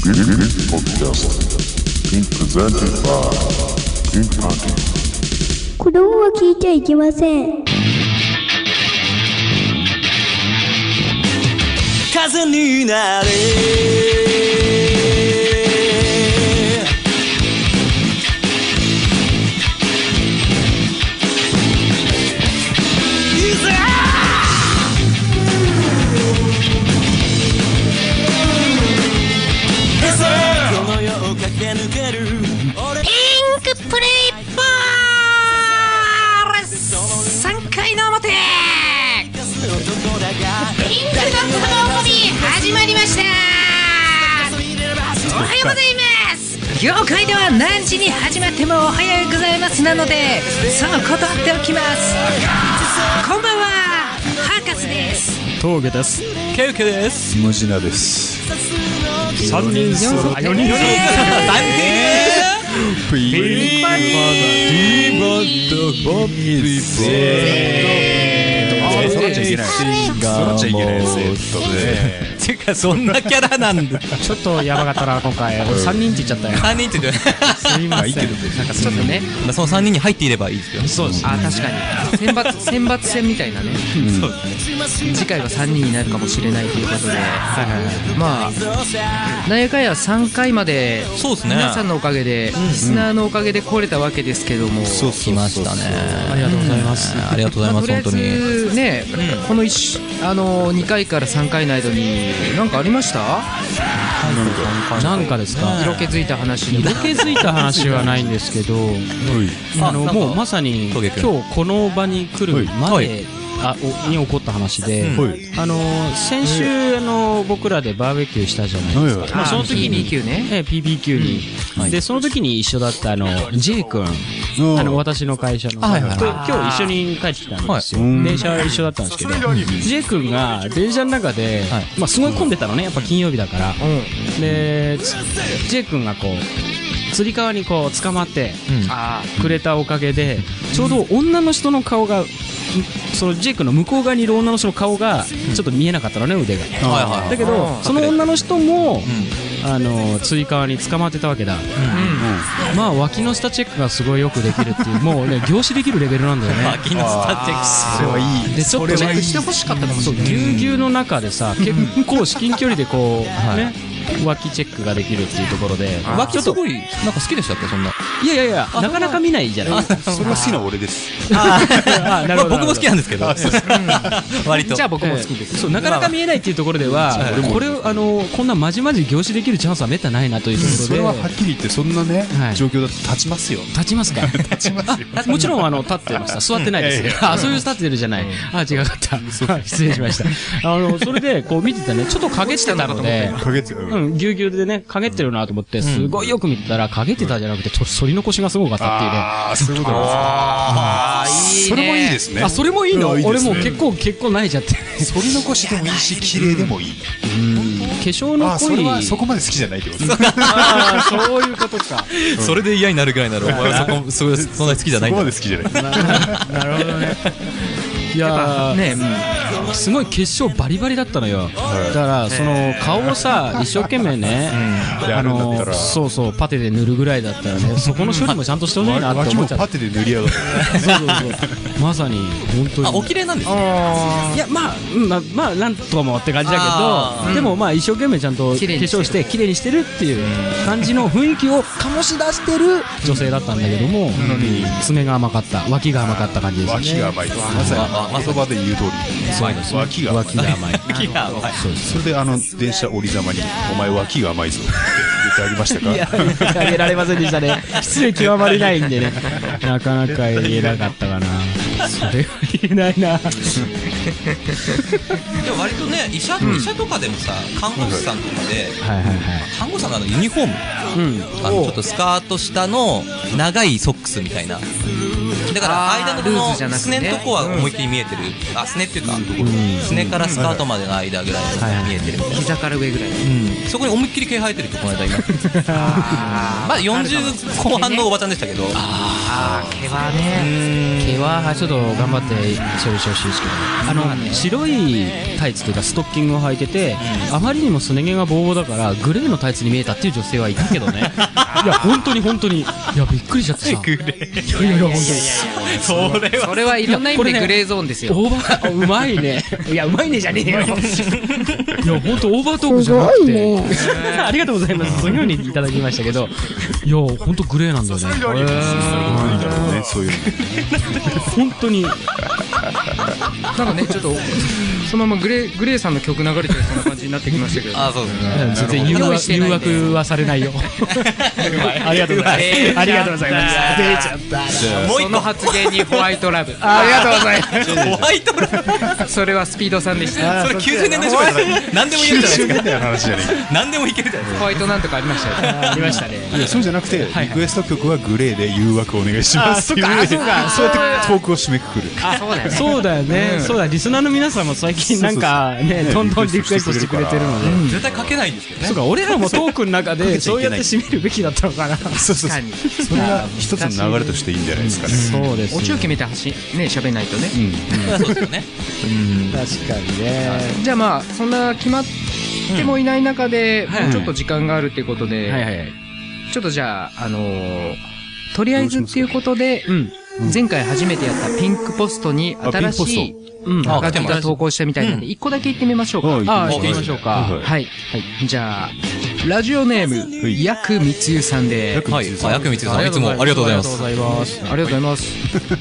This podcast being presented by Pink Panty. 子供は聞いちゃいけません。 風になれピンクプレイボール3回の表ピンクドッグのコビ始まりました。おはようございます。業界では何時に始まってもおはようございますなのでそう断っておきます。こんばんは、博士です。 峠です。 ケウケです。 ムジナです。 3人揃って4人揃ってピーバディバッドボビー揃っちゃいけない揃っちゃいけないてかそんなキャラなんだ。 ちょっとやばかったな今回。俺3人って言っちゃったよ。 3人って言ってすいません。なんかちょっとね、 その3人に入っていればいいですよ。 そうです。あ、確かに選抜戦みたいなね。 そうですね。 次回は3人になるかもしれないということで、まあなんやかんや3回までそうですね。 皆さんのおかげで、リスナーのおかげで来れたわけですけども、 来ましたね。 ありがとうございます。 ありがとうございます。本当に。 とりあえずね、この2回から3回の間に何かありました？なんかですか？色気づいた話。色気づいた話はないんですけど、もうまさに今日この場に来るまでに起こった話で、先週僕らでバーベキューしたじゃないですか。その時に PBQ ね、PBQ にでその時に一緒だった J 君、私の会社の今日一緒に帰ってきたんですよ。電車は一緒だったんですけど、J 君が電車の中ですごい混んでたのね、やっぱ金曜日だから。で J 君がこうつり革にこう捕まってくれたおかげで、ちょうど女の人の顔がそのジェイクの向こう側にいる女の人の顔がちょっと見えなかったのね、腕が。だけどその女の人もつり革に捕まってたわけだ。まあ脇の下チェックがすごいよくできるっていう、もうね凝視できるレベルなんだよね。 脇の下チェック、それはいい。 でちょっとチェックしてほしかったかもしれない。ぎゅうぎゅうの中でさ、結構至近距離でこうね脇チェックができるっていうところで、 脇すごいなんか好きでしたっけ、そんな。 いやなかなか見ないじゃない。 それが好きな俺です。 なるほど。 僕も好きなんですけど。割と。 じゃあ僕も好きです。そうなかなか見えないっていうところでは、これをこんなまじまじ凝視できるチャンスはめったないなというところで。 それははっきり言ってそんなね状況だと立ちますよ。 立ちますか。立ちますよ。もちろん立ってました。座ってないです。そういう立ってるじゃない。違かった。失礼しました。それでこう見てたね、ちょっと陰ってたので、ぎゅうぎゅうでね陰ってるなと思ってすごいよく見てたら、陰ってたじゃなくて反り残しがすごかったっていうね。 ああ、そういうことですね。それもいいですね。 それもいいの。俺も結構慣れちゃって。 反り残しでもいいし、綺麗でもいい。 化粧の濃い。 それはそこまで好きじゃないってことです。 そういうことか。 それで嫌になるぐらいなら、お前はそんなに好きじゃない。 そこまで好きじゃない。 なるほどね。いやね、すごい化粧バリバリだったのよ。だからその顔をさ一生懸命ね、そうそうパテで塗るぐらいだったらね、そこの処理もちゃんとしてほしいなって思っちゃった。 パテで塗りやがって。 そうまさに本当に。 お綺麗なんですね。 いやまあなんともって感じだけど、でもまあ一生懸命ちゃんと化粧して綺麗にしてるっていう感じの雰囲気を醸し出してる女性だったんだけども、爪が甘かった、脇が甘かった感じですね。 脇が甘い。まさに言葉で言う通り。脇が甘い。それで電車降りざまにお前脇が甘いぞって言ってありましたか。 いや言ってあげられませんでしたね。失礼極まりないんでね、なかなか言えなかったかな。それは言えないな。 でも割とね、医者とかでもさ、看護師さんとかで看護師さんのユニフォーム、ちょっとスカート下の長いソックスみたいな、 だから間のこのすねのとこは思いっきり見えてる。あ、すねっていうか、すねからスカートまでの間ぐらい見えてるみたいな。 膝から上ぐらい。 そこに思いっきり毛生えてるってこの間います。まあ40後半のおばちゃんでしたけど。 毛はね。 毛はちょっと頑張って処理してほしいですけど、白いタイツというかストッキングを履いてて、あまりにもすね毛がボーボーだからグレーのタイツに見えたっていう女性はいたけどね。いや本当にいやびっくりしちゃってさ。 いや本当にそれはいろんな意味でグレーゾーンですよ。 オーバーうまいね。 いやうまいねじゃねえよ。いや本当オーバートークじゃなくて、ありがとうございます。そういう風にいただきましたけど、いや本当グレーなんだよね。 そういう本当に。 なんかねちょっとそのままグレーさんの曲流れてるそんな感じになってきましたけど。 あ、そうですね。 全然誘惑はされないよ。ありがとうございます。ありがとうございます。出ちゃった。 その発言にホワイトラブ。ありがとうございます。 ホワイトラブ。 それはスピードさんでした。 それ90年代初期だ。何でも言えるじゃないですか。 話じゃない。 何でもいけるじゃないですか。 ホワイトなんとかありましたよね。 ありましたね。 いやそうじゃなくてリクエスト曲はグレーで誘惑お願いしますっていう。そうやってトークを締めくくる。 あ、そうだよね。 そうだよね。そうだ、リスナーの皆さんも最近なんかね、どんどんリクエストしてくれてるので。 絶対書けないんですけどね。 そうか、俺らもトークの中でそうやって締めるべきだったのかな。 そうそれが一つの流れとしていいんじゃないですかね。 そうです。 オチを決めて喋んないとね。 そうですよね。 確かにね。 じゃあまあそんな決まってもいない中でちょっと時間があるっていうことで、ちょっとじゃあとりあえずっていうことで前回初めてやったピンクポストに新しいハガキが投稿したみたいなんで1個だけ言ってみましょうか。 行ってみましょうか。 はい。じゃあラジオネームヤクミツユさんで。 はい。ヤクミツユさんいつもありがとうございます。 ありがとうございます。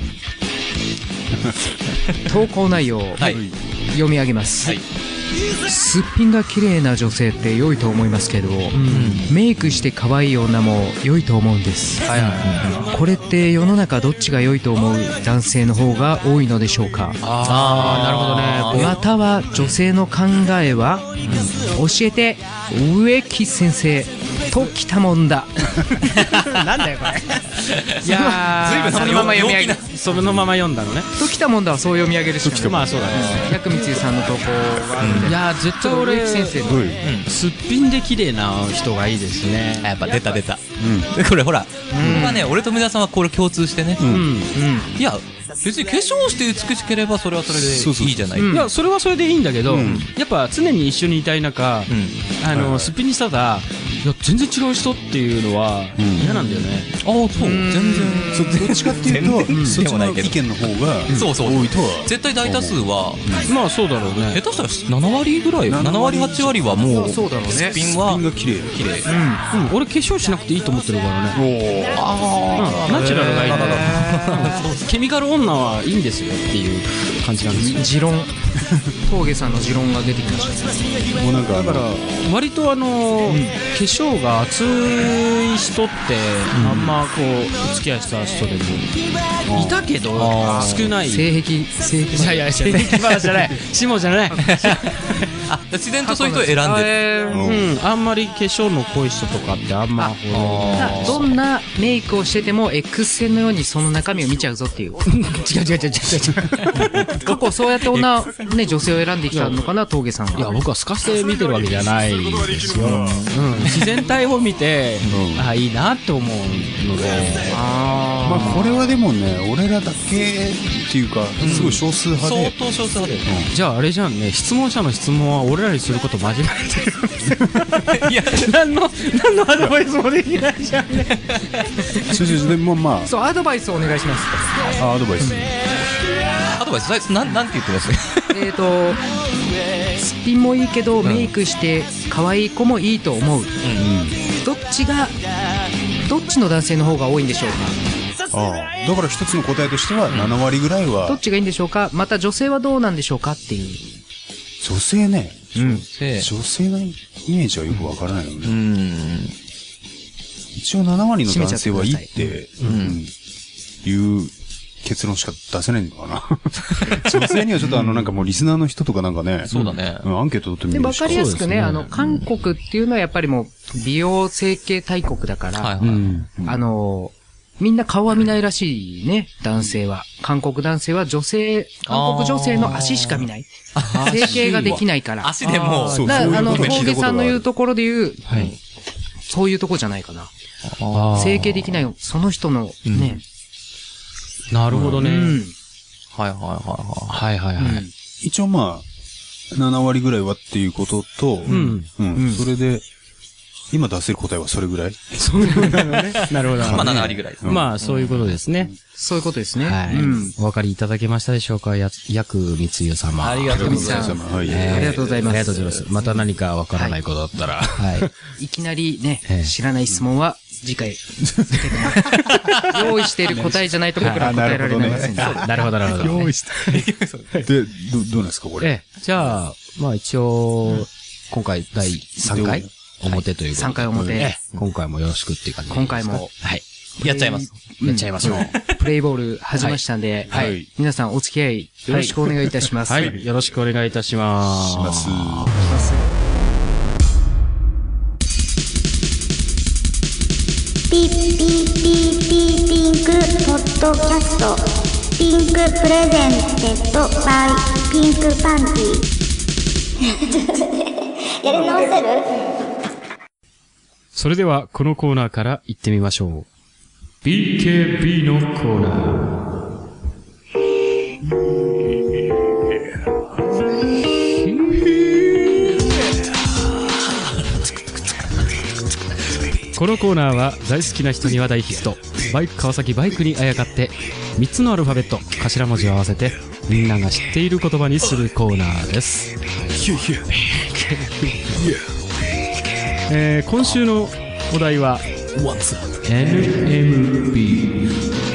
投稿内容読み上げます。すっぴんが綺麗な女性って良いと思いますけど、メイクして可愛い女も良いと思うんです。これって世の中どっちが良いと思う男性の方が多いのでしょうか。 ああ、なるほどね。 または女性の考えは、教えて植木先生ときたもんだ。 なんだよこれ。いやー、そのまま読み上げ、そのまま読んだのね。 ときたもんだはそう読み上げるしかない。 まあそうだね。 ヤクミツユさんの投稿があるんで。 いやー絶対俺先生のすっぴんで綺麗な人がいいですね。 やっぱ出た。これほら、これはね、俺と皆さんはこれ共通してね。いや。別に化粧して美しければそれはそれでいいじゃない。 いやそれはそれでいいんだけど、やっぱ常に一緒にいたい中、すっぴんにしたらいや全然違う人っていうのは嫌なんだよね。 ああそう全然どっちかっていうとそっちの意見の方が多いとは。 絶対大多数はまあそうだろうね。 下手したら7割ぐらい7割8割はもうそうだろうね。 すっぴんは綺麗。 俺化粧しなくていいと思ってるからね。ナチュラルがいいんだ。ケミカル女はいいんですよっていう感じなんですよ。 持論峠さんの持論が出てきましたね。 もうなんかだから割と化粧が厚い人ってあんまこうお付き合いした人でもいたけど少ない。 性癖いや性癖話じゃない下じゃない。 あ自然とそういう人を選んでる。 あんまり化粧の濃い人とかってあんまどんなメイクをしてても X 線のようにその中身を見ちゃうぞっていう。違う過去そうやって女女性を選んできたのかな峠さんは。 いや僕は透かして見てるわけじゃないですよ。自然体を見てあいいなって思うので。 まあこれはでもね俺らだけっていうかすごい少数派で。 相当少数派で。 じゃああれじゃんね、質問者の質問は俺らにすること間違えてる。いや何のアドバイスもできないじゃんね。 でもまあそうアドバイスをお願いします。 アドバイスなんて言ってます？ すっぴんもいいけどメイクして可愛い子もいいと思う。どっちの男性の方が多いんでしょうか。 だから一つの答えとしては7割ぐらいはどっちがいいんでしょうか。また女性はどうなんでしょうかっていう。 女性ね、女性のイメージはよくわからないのね。一応7割の男性はいいっていう結論しか出せないのかな。女性にはちょっとなんかもうリスナーの人とかなんかね、 そうだね。 アンケート取ってみるでわかりやすくね、韓国っていうのはやっぱりもう美容整形大国だから、 みんな顔は見ないらしいね、男性は。韓国男性は韓国女性の足しか見ない。整形ができないから。 足でも、 峠さんの言うところで言う、そういうとこじゃないかな。整形できない、その人のね。 なるほどね。 はい。 一応まあ、7割ぐらいはっていうことと、それで、今出せる答えはそれぐらい？ そういうことね。なるほど。 まあ7割ぐらい。 まあそういうことですね。 そういうことですね。 はい。お分かりいただけましたでしょうか、ヤクミツユ様。 ありがとうございます。 ありがとうございます。 ありがとうございます。また何かわからないことだったら。はい。 いきなりね、知らない質問は次回、用意している答えじゃないと僕ら答えられません。 なるほど、なるほど。 用意して。で、どうなんですか、これ。 じゃあ、まあ一応、今回第3回表ということで。 3回表。 今回もよろしくっていう感じで。 今回も。 はい。 やっちゃいます。 やっちゃいましょう。 プレイボール始めましたんで、はい。皆さんお付き合いよろしくお願いいたします。 はい。よろしくお願いいたします。 ピッピッピッピッピンクポッドキャスト。ピンクプレゼンテッドバイピンクパンティ。やり直せる？ それではこのコーナーから行ってみましょう。BKB のコーナー。このコーナーは大好きな人には大ヒット。バイク川崎バイクにあやかって3つのアルファベット頭文字を合わせてみんなが知っている言葉にするコーナーです。今週のお題は NMB。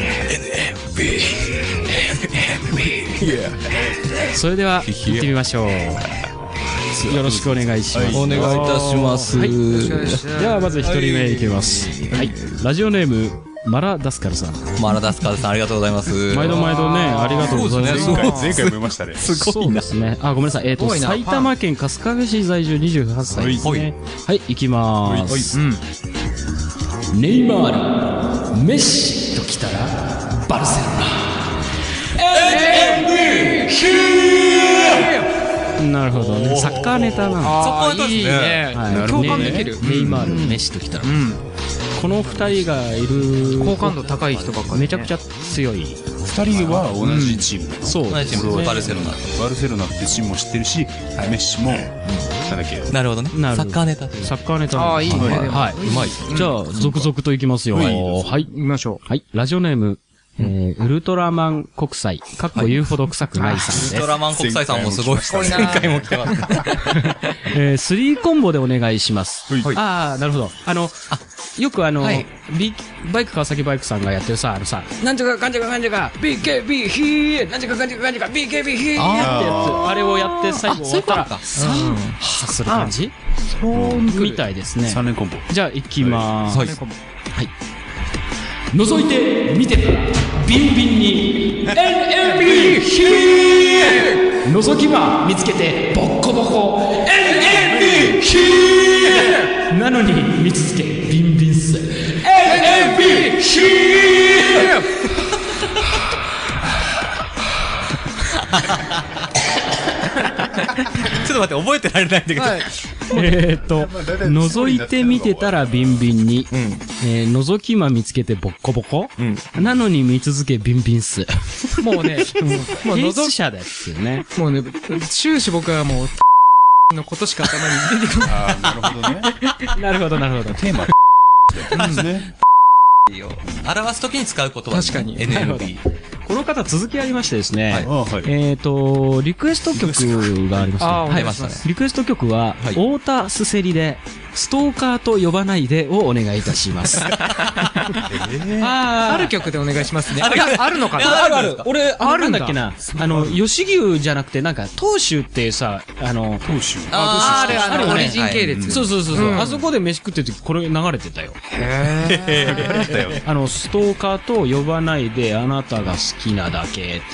それでは行ってみましょう。よろしくお願いします。 お願いいたします。 はい。ではまず1人目いきます。はい。ラジオネームマラダスカルさん。 マラダスカルさん、ありがとうございます。 毎度ね、ありがとうございます。 前回読みましたね。 すごいな。 そうですね。ごめんなさい。埼玉県春日部市在住28歳ですね。はい、行きまーす。ネイマール、メッシと来たら、バルセロナ。なるほどね。サッカーネタなんそこいいね。 共感できる。 ネイマール、メッシと来たら。この二人がいる好感度高い人ばっかり、 めちゃくちゃ強い。 二人は同じチーム。 そう。 同じチーム、バルセロナ。 バルセロナってチームも知ってるし、メッシも、なんだっけ。 なるほどね。サッカーネタ。 サッカーネタ。ああ、いいね。はい。うまい。じゃあ、続々といきますよ。はい。行きましょう。はい。ラジオネーム、ウルトラマン国際、かっこ言うほど臭くないさんです。 ウルトラマン国際さんもすごい。前回も来てます。 3コンボでお願いします。ああ、なるほど。よくバイク川崎バイクさんがやってるさ、なんちゃかかんちゃかかんちゃか、BKB ヒーなんちゃかかんちゃかかんちゃか、BKB ヒーってやつ、あれをやって最後終わったら、さする感じみたいですね。 3連コンボ。 じゃあ、行きまーす。はい。覗いて見てたらビンビンに NMB ヒー覗き場見つけてボッコボコ NMB ヒーなのに見続けビンビンス NMB ヒーちょっと待って、覚えてられないんだけど。 覗いてみてたらビンビンに、覗き間見つけてボッコボコ、なのに見続けビンビンス。もうね、もう演出者ですよね。 もうね、終始僕はもう、のことしか頭に出てこない。 ああ、なるほどね。 なるほど、なるほど。 テーマですね。 表すときに使う言葉。 確かに。 NMB。 この方続きありましてですね、 はい、 リクエスト曲がありますね。 ありましたね。 リクエスト曲は、太田すせりで、ストーカーと呼ばないでをお願いいたします。 ある曲でお願いしますね。あるのかな？ ある。俺、あるんだっけな。吉牛じゃなくて、なんか、東州ってさ、東州。 あれ、オリジン系列。 そう。あそこで飯食ってる時、これ流れてたよ。 へー。ストーカーと呼ばないで、あなたが好きなだけっていう。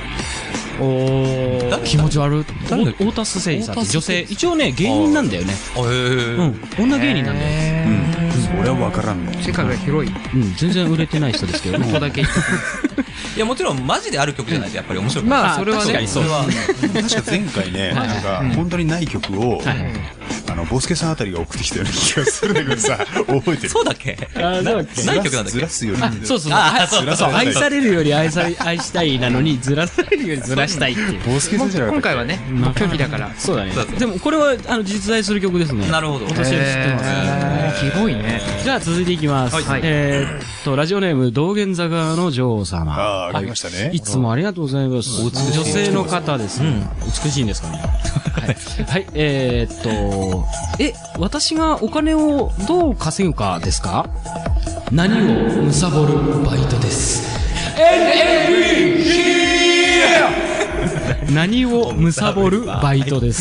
気持ち悪い。太田すせりさんって女性、一応ね、芸人なんだよね。女芸人なんだよ。 俺は分からんの。 世界が広い。 全然売れてない人ですけど、ここだけ。 いや、もちろんマジである曲じゃないとやっぱり面白くない。まあ、それはね。 確か前回ね、なんか、本当にない曲を、ボスケさんあたりが送ってきたような気がするんだけどさ、覚えてる？ そうだっけ？ない曲なんだっけ？ ずらすより。 そうそう。愛されるより愛したいなのに、ずらされるよりずらしたいっていう。 ボスケさんじゃなかった。 今回はね、拒否だから。 そうだね。でもこれは実在する曲ですね。 なるほど。 私は知ってます。 広いね。 じゃあ続いていきます。ラジオネーム道玄坂の女王様。 ありましたね。 いつもありがとうございます。女性の方ですね。美しいんですかね。はい。私がお金をどう稼ぐかですか？何を貪るバイトです。何を貪るバイトです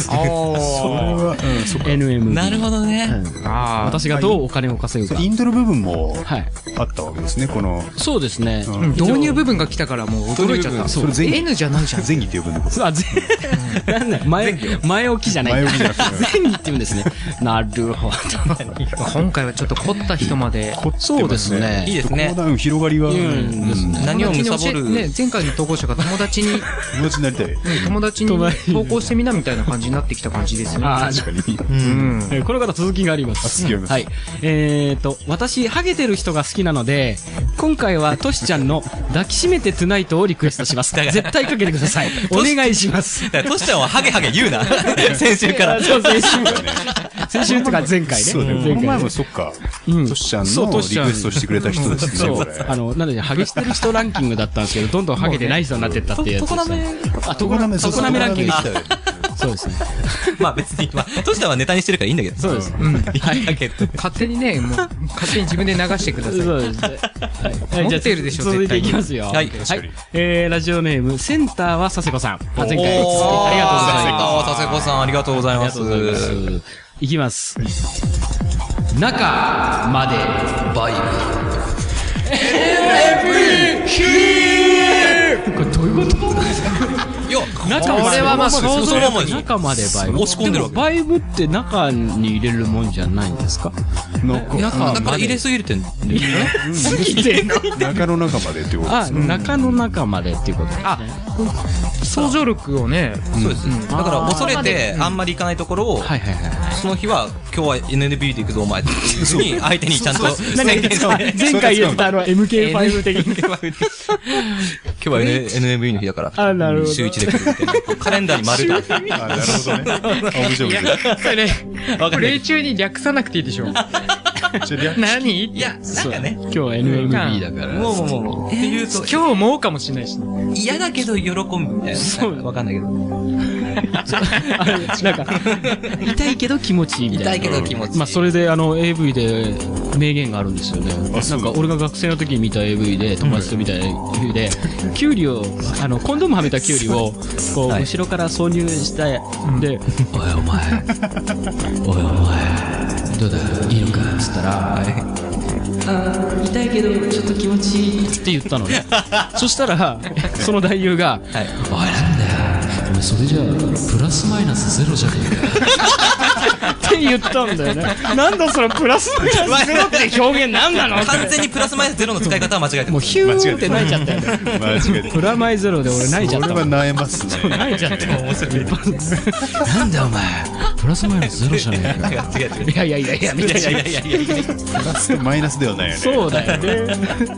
。NMB。 なるほどね。 私がどうお金を稼ぐか。 イントロ部分もあったわけですね、この。 そうですね。 導入部分が来たからもう驚いちゃった。 それ N じゃないじゃん。 前儀って呼ぶんだけど。 なんだ前置きじゃない。前儀って言うんですね。なるほど。 今回はちょっと凝った人まで。 そうですね。 いいですね。 広がりが。 何を貪る。 前回の投稿者が友達になりたい。 友達に投稿してみなみたいな感じになってきた感じですね。 確かに。 この方続きがあります。はい。私、ハゲてる人が好きなので、今回はトシちゃんの抱きしめてトゥナイトをリクエストします。絶対かけてください。お願いします。 トシちゃんはハゲハゲ言うな。先週から。 そう、先週とか前回ね。 そうね。この前もそっか。トシちゃんのリクエストしてくれた人ですね。 そう。なんでハゲしてる人ランキングだったんですけど、どんどんハゲてない人になってったっていうやつ。常滑ランキング。そうですね。 まあ別に、トシちゃんはネタにしてるからいいんだけど。 そうです。 勝手にね、もう、勝手に自分で流してください。そうですね。持ってるでしょ、 続いていきますよ。はい。ラジオネーム、センターは佐世子さん。前回、ありがとうございます。 センターは佐世子さん、ありがとうございます。 いきます。中までバイブ。これどういうこと？ いや、 これはまあ想像のままに中までバイブ。 押し込んでるわけ。 バイブって中に入れるもんじゃないんですか？ 中入れすぎるってんすぎて中の中までってことですね。中の中までっていうことですね。 想像力をね。 そうです。だから恐れてあんまり行かないところを、その日は今日は NNB で行くぞお前ってに相手にちゃんと宣言して。 前回言った MK5 的に。 今日は NNB の日だから。週1で来るみたいな。カレンダーに丸と。 なるほどね。面白い。 それ、例中に略さなくていいでしょ。何？ いや、なんかね。 今日は NMB だから。 もう。って言うと、今日もかもしれないし。 嫌だけど喜ぶみたいな。そう。わかんないけど。 なんか、痛いけど気持ちいいみたいな。 痛いけど気持ちいい。 まあ、それでAV で名言があるんですよね。なんか、俺が学生の時に見た AV で、友達と見た AV で、キュウリを、コンドームはめたキュウリを、こう、後ろから挿入した、で、おいお前、どうだ、いいのかっつったら、痛いけどちょっと気持ちいいって言ったのね。そしたらその男優が「おいなんだよお前それじゃプラスマイナスゼロじゃねえか」って言ったんだよね。なんだそのプラスマイナスゼロって表現なんなの？ 完全にプラスマイナスゼロの使い方は間違えてる。 もうヒューって泣いちゃったよね。 間違えてプラマイゼロで俺泣いちゃった。 俺は泣えますね。 泣いちゃった面白い。なんだよお前プラスマイナスゼロじゃねえか。いやみたいな。 いやプラスとマイナスではないよね。 そうだよね。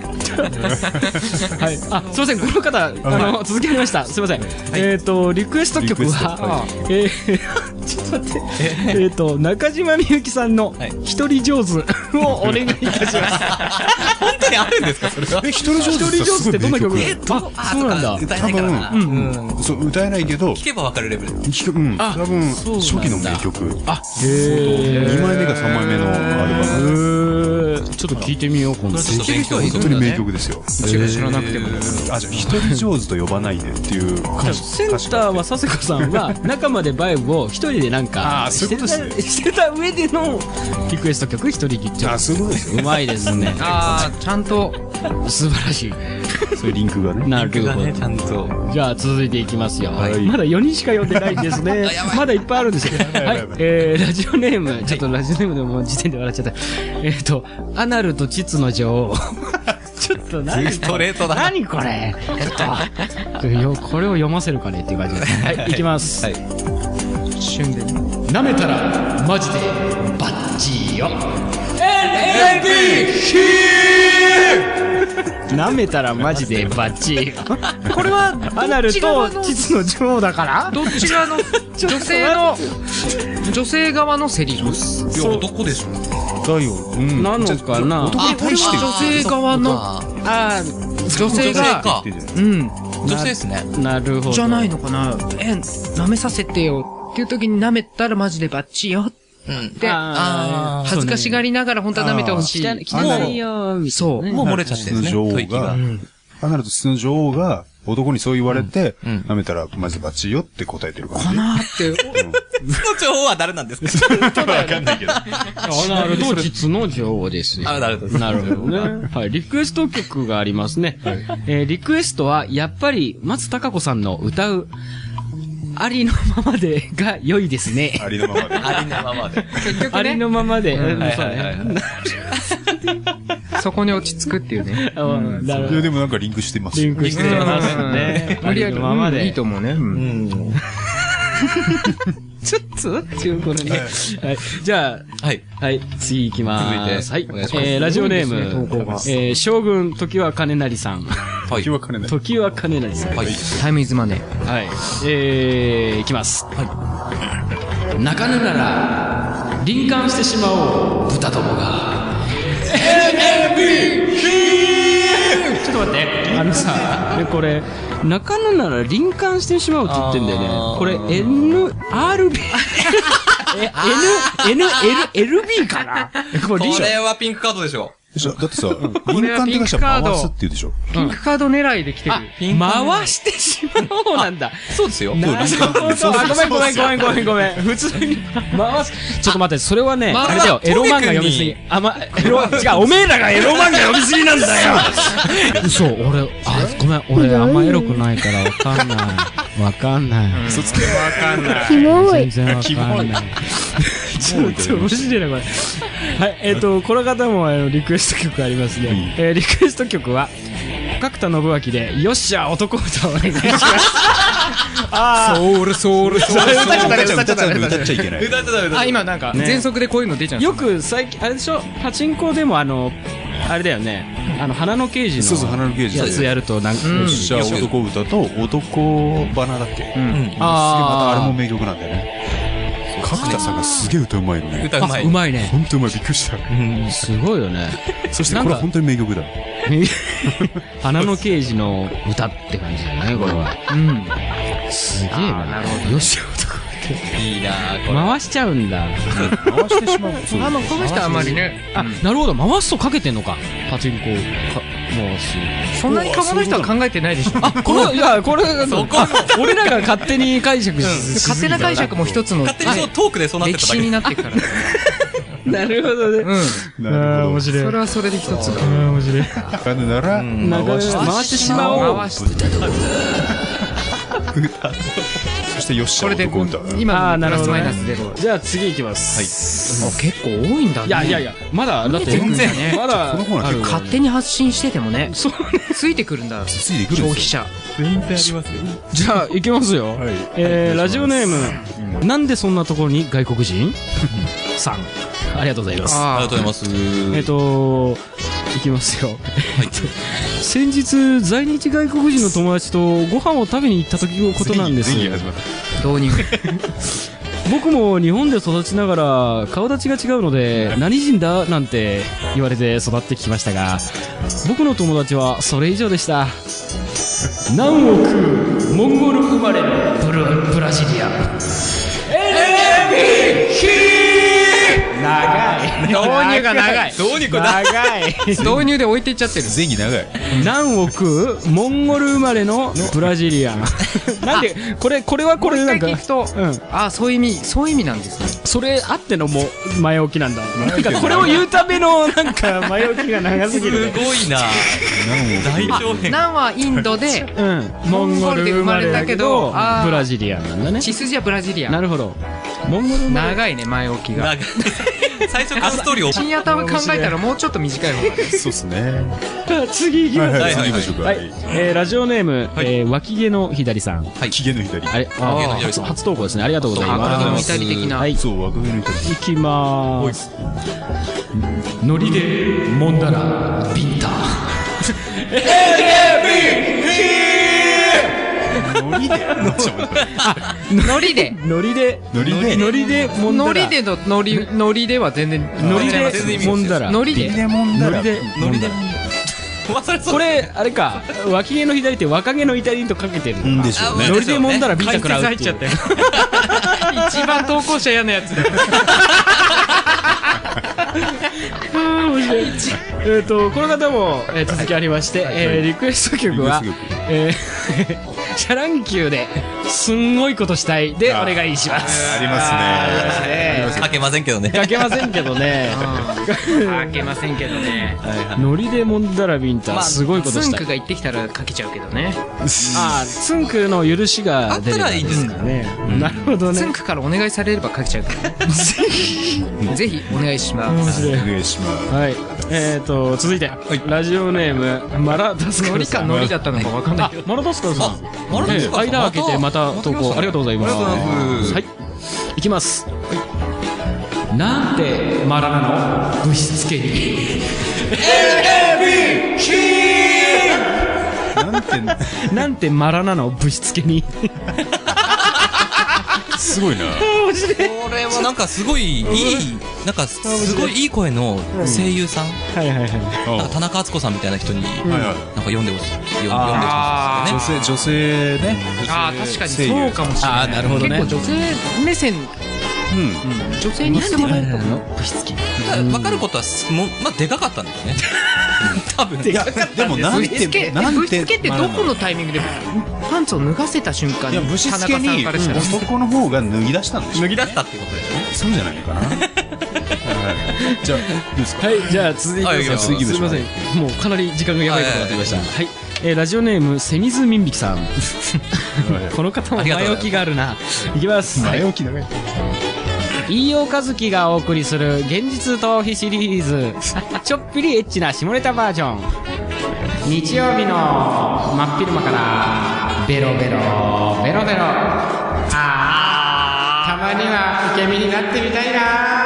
はい。すいません、この方続きありました。すいません。リクエスト曲はちょっと待って。中島みゆきさんの一人上手をお願いいたします。 本当にあるんですかそれは？ 一人上手ってどんな曲？そうなんだ。 歌えないからな。 そう歌えないけど聞けばわかるレベル。 多分初期の名曲。 2 枚目か3枚目のアルバム。 ちょっと聞いてみよう今度。 本当に名曲ですよ。 知らなくても。 じゃあ一人上手と呼ばないでっていうセンターは佐世子さんは中までバイブを一人でなんかしてた上でのリクエスト曲一人で言っちゃう。 そういうことですよ。 うまいですね。 ちゃんと素晴らしい。 そういうリンクがね。 なるほど。 ちゃんと。 じゃあ続いていきますよ。 はいまだ4人しか読んでないんですね。まだいっぱいあるんですよ。はい。ラジオネーム、ちょっとラジオネームでも時点で笑っちゃった。アナルと膣の女王。ちょっと何ストレートだ。 何これこれを読ませるかねっていう感じです。はい、いきます。 はい。 旬で。 舐めたら、マジで、バッチーよ。舐めたらマジでバッチー。これはアナルと膣の女王だから。 どっち側の女性側のセリフ。 いや、男でしょ。 だよ。 なのかな。 男に対して女性側の女性がか。女性ですね。 なるほど。 じゃないのかな。舐めさせてよっていう時に舐めたらマジでバッチよ。で、恥ずかしがりながら本当は舐めてほしい。 汚いよ、 そう。 もう漏れちゃってるんですね。吐息が。 アナルと膣の女王が男にそう言われて、舐めたらマジでバッチリよって答えてる感じ。 かなーって。 その女王は誰なんですか？ わかんないけど。 アナルと膣の女王ですよ。 なるほど。 なるほどね。はい。リクエスト曲がありますね。リクエストは、やっぱり、松たか子さんの歌う、ありのままでが良いですね。 ありのままで。 ありのままで。 結局ね。 ありのままで。 そこに落ち着くっていうね。 いや、でもなんかリンクしてます。 リンクしてますね。 無理やりのままで。 いいと思うね。 ちょっとこれね。はい。じゃあ、はい。次行きまーす。はい。ラジオネーム、将軍、時は金成さん。 時は金成。 時は金成さん。 タイムイズマネー。 はい。行きます。はい。泣かぬなら、輪姦してしまおう、豚どもが。ちょっと待って。さ、これ、泣かぬなら輪姦してしまうって言ってんだよね。これ、NRB。LB かなこれはピンクカードでしょ。 だってさ、輪姦ってかしたら回すって言うでしょ。 ピンクカード狙いで来てる。 回してしまおうなんだ。 そうですよ。 なるほど。ごめん。普通に回す。ちょっと待って、それはね、あれだよ、エロ漫画読みすぎ。違う、おめえらがエロ漫画読みすぎなんだよ。嘘、ごめん、俺あんまエロくないからわかんない。 嘘つけ。 わかんない。 キモい。 全然わかんない。ちょっと面白いな、これ。はい、この方もリクエスト曲ありますね。リクエスト曲は、角田信明で、よっしゃ、男歌をお願いします。 ソウル。 歌っちゃいけない。 今なんか、全速でこういうの出ちゃう。 よく最近、あれでしょ、パチンコでもあれだよね。花の刑事のやつやると、なんか、 よっしゃ、男歌と男花だっけ。すげえ、またあれも名曲なんだよね。角田さんがすげえ歌うまいのね。 歌うまい。 うまいね。 ほんとうまい、びっくりした。 すごいよね。 そしてこれは本当に名曲だ。 花の刑事の歌って感じだね、これは。すげえな。なるほど。よっしゃ、男歌。 いいなぁ、これ。 回しちゃうんだ。 回してしまう。 この人はあんまりね。 なるほど、回すとかけてんのか。パチンコ回す。 そんなにこの人は考えてないでしょ。 これ、俺らが勝手に解釈して勝手な解釈も一つの勝手にトークでそうなってただけ。 歴史になっていくから。 なるほどね。 なるほど。 面白い。 それはそれで一つだ。 面白い。 かぬなら、 回してしまおう。 回して。 そしてよっしゃ、男歌。 今、プラスマイナスゼロ。 じゃあ次行きます。 結構多いんだね。 いや、まだ、だって、 全然ね。 まだ、 勝手に発信しててもね、ついてくるんだ。消費者。 全然ありますよ。 じゃあ、行きますよ。ラジオネーム、なんでそんなところに外国人さん。ありがとうございます。 ありがとうございます。 行きますよ。先日、在日外国人の友達とご飯を食べに行った時のことなんです。 導入。 僕も日本で育ちながら顔立ちが違うので何人だなんて言われて育ってきましたが、僕の友達はそれ以上でした。何億モンゴル生まれのブラジリアン。長い。 導入入が長い。 導入長い。 導入で置いていっちゃってる。 前儀長い。 何億モンゴル生まれのブラジリアン。なんで、これはこれでなんか、 聞くと、あ、そういう意味なんですね。 それあってのも前置きなんだ。なんかこれを言うためのなんか前置きが長すぎる。 すごいな。大長編。 ナンはインドで、 モンゴル生まれだけどブラジリアンなんだね。 血筋はブラジリアン。 なるほど。モンゴル生まれ。 長いね、前置きが。 最初からストーリーを。 深夜タブ考えたらもうちょっと短い方が。 そうっすね。 次行きましょう。 次行きましょうか。 はい。ラジオネーム、脇毛の左さん。 はい。ひげの左。 あれ、初投稿ですね。ありがとうございます。 ありがとうございます。左的な。 はい。 そう、若毛の左。 行きまーす。ノリでもんだらビンタ。 ノリでノリでノリでノリでもんだら。 ノリでのノリでは全然ノリでもんだら。 ノリでもんだら。 ノリで。 これあれか、脇毛の左って若毛の左とかけてるんでしょうね。 ノリでもんだらビンタ食らうっていう。 一番投稿者嫌なやつだよ。 この方も続きありまして、リクエスト曲はシャランキューですんごいことしたいでお願いします。 ありますね。 かけませんけどね。 かけませんけどね。 かけませんけどね。 ノリでもんだらビンタ、すごいことしたい。 ツンクが言ってきたらかけちゃうけどね。 ツンクの許しが出ればいいですかね。なるほどね。 ツンクからお願いされればかけちゃうからね。ぜひお願いします。 お願いします。 はい。続いてラジオネームマラダスカルさん。 ノリだったのかわかんないけど。 マラダスカルさん。間開けてまた投稿ありがとうございます。はい。いきます。なんてマラなのぶしつけに。なんてマラなのぶしつけに。 すごいな。 これはなんかすごいいい、なんかすごいいい声の声優さん。 はいはいはい。 なんか田中敦子さんみたいな人に、なんか読んでほしい。読んでほしいです女性ね。 ああ、確かにそうかもしれない。 なるほどね。 結構女性目線、女性にしてもらえるとぶしつけ。 分かることはまあでかかったんですね。多分。 でもなんてぶしつけってどこのタイミングでパンツを脱がせた瞬間にぶしつけに男の方が脱ぎ出したんでしょ。 脱ぎ出したっていうことですね。 そうじゃないのかな。じゃあどうですか。 はい、じゃあ続いてますよ。すみません。もうかなり時間がやばいことになってきました。はい。ラジオネームセミズミンビキさん。この方も前置きがあるな。いきます。 前置き長い。 飯尾和樹がお送りする現実逃避シリーズ。ちょっぴりエッチな下ネタバージョン。日曜日の真っ昼間からベロベロベロベロ。たまには受け身になってみたいな。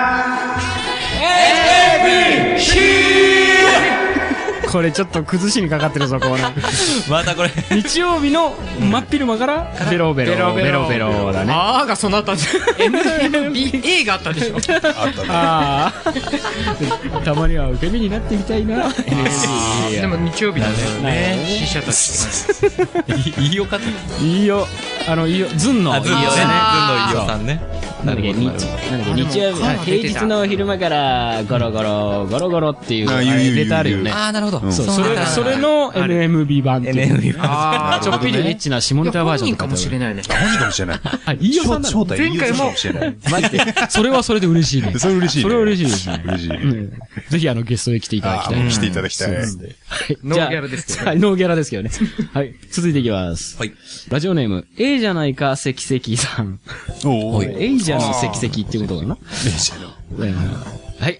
これちょっと崩しにかかってるぞ、これ。 またこれ日曜日の真っ昼間からベロベロベロベロだね。 あーがその後 MB があったでしょ。 ああ。たまには受け身になってみたいな。 でも日曜日だね。死者たち。 いいよかった。 いいよ。ズンのいいよね。ズンのいいよさんね。 なんだっけ、日曜日、平日の昼間からゴロゴロゴロゴロっていうネタあるよね。 ああ、なるほど。 それの NMB 版っていう。ちょっぴりエッチな下ネタバージョンかもしれないね。 本人かもしれない。 いいよさんだ。 前回もマジで。それはそれで嬉しいね。 それ嬉しい。 それは嬉しいですね。 嬉しい。 ぜひゲストで来ていただきたい。 来ていただきたい。 ノーギャラですけど。 ノーギャラですけどね。はい。続いていきます。 はい。 ラジオネーム、じゃないか、関関さん。じゃの関関っていうことかな。 じゃの。 はい、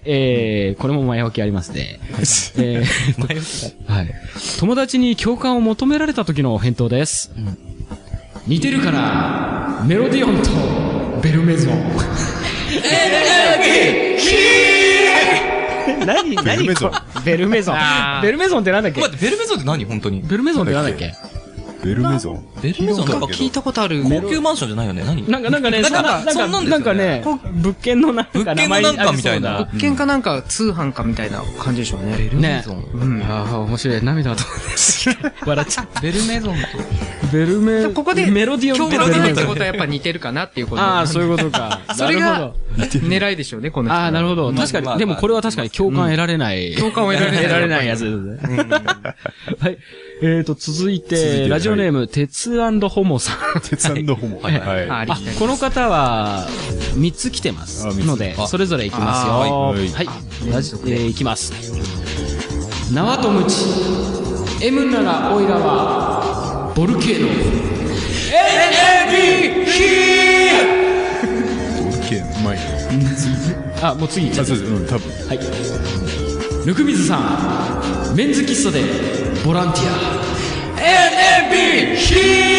これも前置きありますね。はい。友達に共感を求められた時の返答です。似てるから、メロディオンとベルメゾン。何ベルメゾン。ベルメゾン。ベルメゾンってなんだっけ？ 待って、ベルメゾンって何本当に。 ベルメゾンってなんだっけ？ ベルメゾン。 ベルメゾンなんか聞いたことある。 高級マンションじゃないよね。何なんかね、なんかね、物件のなんか名前物件のなんかみたいな。 物件かなんか通販かみたいな感じでしょうね。 ベルメゾン。 うん。ああ、面白い。涙が止まらない。笑っちゃう。 ベルメゾンと。 ここで、 メロディオンメロディオンってことはやっぱ似てるかなっていうこと。 ああ、そういうことか。 それが、狙いでしょうね、この人。 ああ、なるほど。確かに、でもこれは確かに共感得られない。 共感を得られないやつですね。はい。続いて、ラジオネーム、鉄&ホモさん。 鉄&ホモ。はい。 この方は、3つ来てますので、それぞれいきますよ。はい。いきます。縄とムチ。M ならオイラは、ボルケーノ。NAB ヒーボルケーノ、うまいね。 あ、もう次いっちゃう。 そうです。多分。 はい。ぬくみずさん、メンズ喫茶でボランティア。NAB ヒ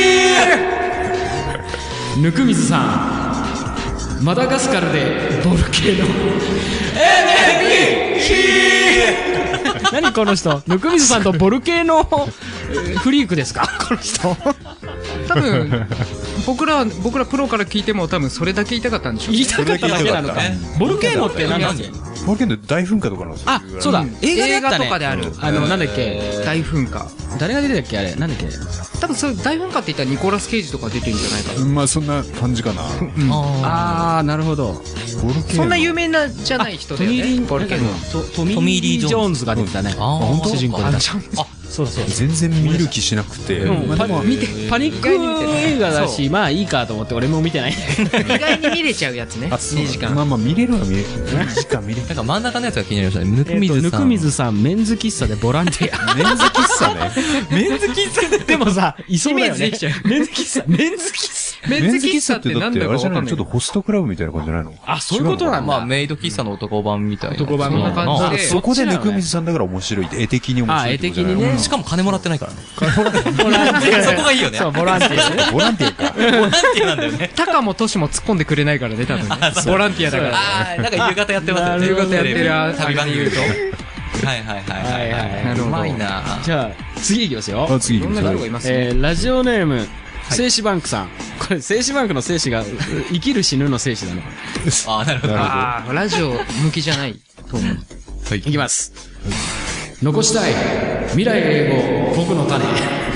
ーぬくみずさん、マダガスカルでボルケーノ。NAB ヒー何この人、ぬくみずさんとボルケーノフリークですかこの人。 多分、僕らプロから聞いても多分それだけ言いたかったんでしょう。 言いたかっただけなのか。ボルケーノって何なんですか？ ボルケーノって大噴火とかなんですよ。 あ、そうだ。 映画とかである。 なんだっけ。 大噴火。 誰が出てたっけあれ。なんだっけ。 多分それ大噴火って言ったらニコラス・ケイジとか出てるんじゃないかな。 まあそんな感じかな。 ああ、なるほど。 ボルケーノ。 そんな有名なじゃない人だよね。 ボルケーノ。トミー・リー・ジョーンズが出てたね。 本当？ 主人公だ。そうそう。 全然見る気しなくて。 パニック映画だし、まあいいかと思って俺も見てない。 意外に見れちゃうやつね。2時間。 まあ見れるは見れる。2時間見れる。 なんか真ん中のやつが気になりましたね。ぬくみずさん、メンズ喫茶でボランティア。 メンズ喫茶ね。 メンズ喫茶でもさ、いそうだよね。メンズ喫茶。 メンズ喫茶ってなんだかわかんない。 ちょっとホストクラブみたいな感じじゃないの？ あ、そういうことなんだ。 まあメイド喫茶の男版みたいな。 男版みたいな感じで。 そこでぬくみずさんだから面白い。絵的に面白い。 絵的にね。 しかも金もらってないからね。 ボランティア。 そこがいいよね。 そう、ボランティアね。 ボランティアか。 ボランティアなんだよね。 タカもトシも突っ込んでくれないからね、多分ね。ボランティアだから。 ああ、なんか夕方やってますよね。 夕方やってる旅番で言うと。はいはいはい。うまいな。 じゃあ、次いきますよ。 次いきますよ。 ラジオネーム、静止バンクさん。これ、静止バンクの静止が、生きる死ぬの静止なの。 ああ、なるほど。 ああ、ラジオ向きじゃないと思う。 はい。いきます。残したい。未来永劫、僕の種。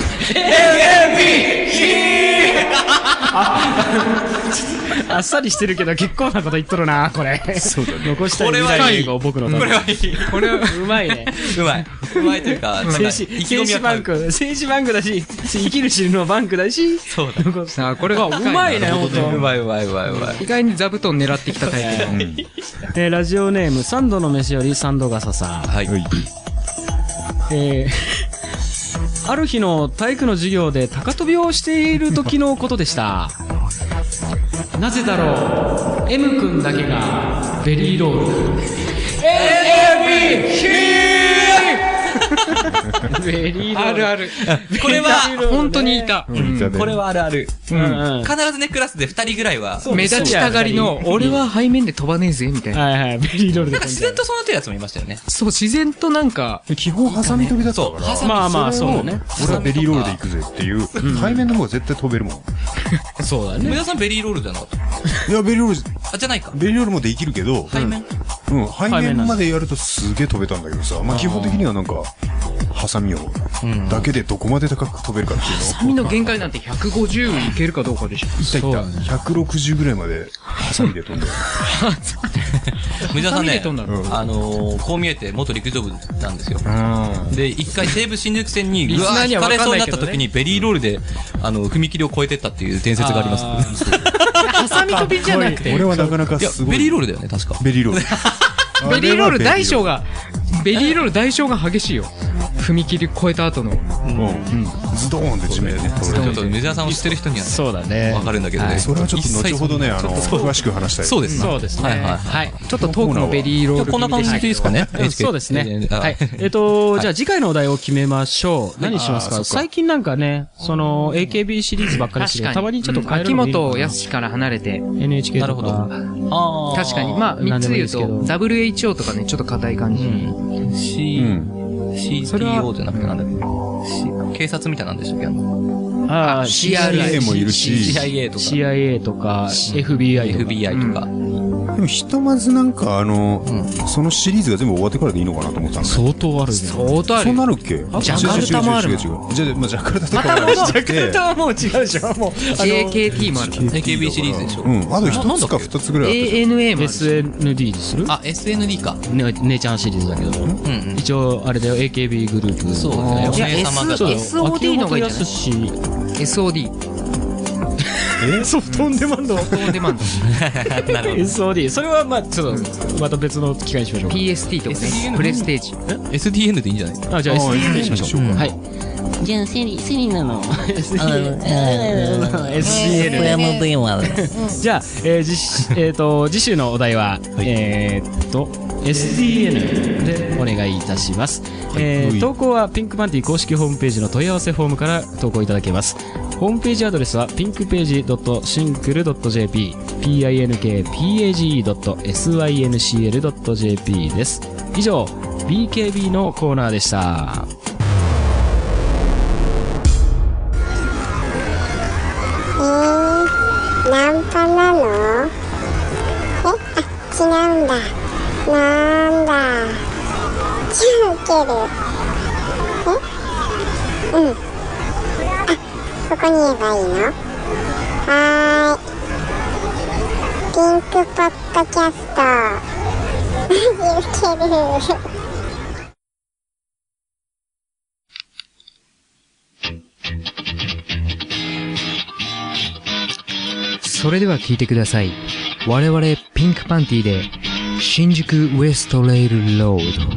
あっさりしてるけど結構なこと言っとるな、これ。そうだね。残したい未来永劫、僕の種。 これはいい。 これは、うまいね。 うまい。うまいというか、 静止バンク。静止バンクだし、生きる死ぬのバンクだし。 そうだ。 さあ、これはうまいね、ほんと。 うまい。 意外に座布団狙ってきたタイプの。 ラジオネーム、三度の飯より三度笠さん。 はい。 ある日の体育の授業で高跳びをしている時のことでした。なぜだろう M 君だけがベリーロール。ベリーロール。 あるある。 これは本当にいた。 これはあるある。必ずね、クラスで2人ぐらいは。 目立ちたがりの、俺は背面で飛ばねえぜ、みたいな。 はいはい、ベリーロールで。 なんか自然とそうなってるやつもいましたよね。 そう、自然となんか。 基本ハサミ飛びだったから。 まあまあ、そうだね。 俺はベリーロールで行くぜっていう、背面の方が絶対飛べるもん。 そうだね。 皆さんベリーロールじゃなかった？ いや、ベリーロール、 あ、じゃないか。 ベリーロールもできるけど、 背面？ うん、背面までやるとすげえ飛べたんだけどさ、まあ基本的にはなんか、ハサミを、だけでどこまで高く飛べるかっていうのを。 ハサミの限界なんて150いけるかどうかでしょ。 いった。160ぐらいまでハサミで飛んだよ。 無駄さんね、こう見えて元陸上部なんですよ。で、一回西武新宿線にぐわー引かれそうになった時にベリーロールで、踏切を越えてったっていう伝説があります。 ハサミ飛びじゃなくて。 俺はなかなかすごい。 ベリーロールだよね、確か。 ベリーロール。 ベリーロール大小が激しいよ。踏切越えた後の。 ズドーンって地面でね。 ちょっとメジャーさんを知ってる人にはね。 そうだね。 わかるんだけどね。 それはちょっと後ほどね、詳しく話したい。 そうですね。 そうですね。はい。 ちょっとトークのベリーロール。 こんな感じでいいですかね。 そうですね。はい。じゃあ次回のお題を決めましょう。何しますか？最近なんかね、AKB シリーズばっかりして、たまにちょっと秋元康から離れて NHK とか。 確かに。まあ、3つ言うと、WHO とかね、ちょっと硬い感じ。 CTO じゃなくてなんだっけ？警察みたいなんでしたっけ？ CIA もいるし、 CIA とか、FBI とか。 でもひとまずなんかそのシリーズが全部終わってからでいいのかなと思ったんだ。 相当あるね。 相当ある。 そうなるっけ？ ジャカルタもあるの。 じゃあ、ジャカルタとかもジャカルタはもう違うでしょ。もう JKT もある。 AKB シリーズでしょ。 あと一つか二つぐらいあった。 ANA も SND にする？ あ、SND か。 姉ちゃんシリーズだけど。一応あれだよ、AKB グループ。 そうだよ。 SOD の方がいいんじゃない？ SOD。 ソフトオンデマンド。 なるほど。 SOD。それはまあちょっとまた別の機会にしましょう。 PST とかね。プレステージ。 SDN でいいんじゃない？ あ、じゃあ SDN にしましょう。はい。 じゃあセリなの。 SDN。じゃあ次週のお題はSDN でお願いいたします。投稿はピンクパンティ公式ホームページの問い合わせフォームから投稿いただけます。ホームページアドレスは pinkpage.syncl.jp pinkpage.syncl.jp です。以上 BKB のコーナーでした。 ナンパなの？違うんだ。なんだ。じゃあ受ける。ここに言えばいいの？はーい。ピンクポッドキャスト。受ける。 それでは聞いてください。我々ピンクパンティで新宿ウエストレイルロード。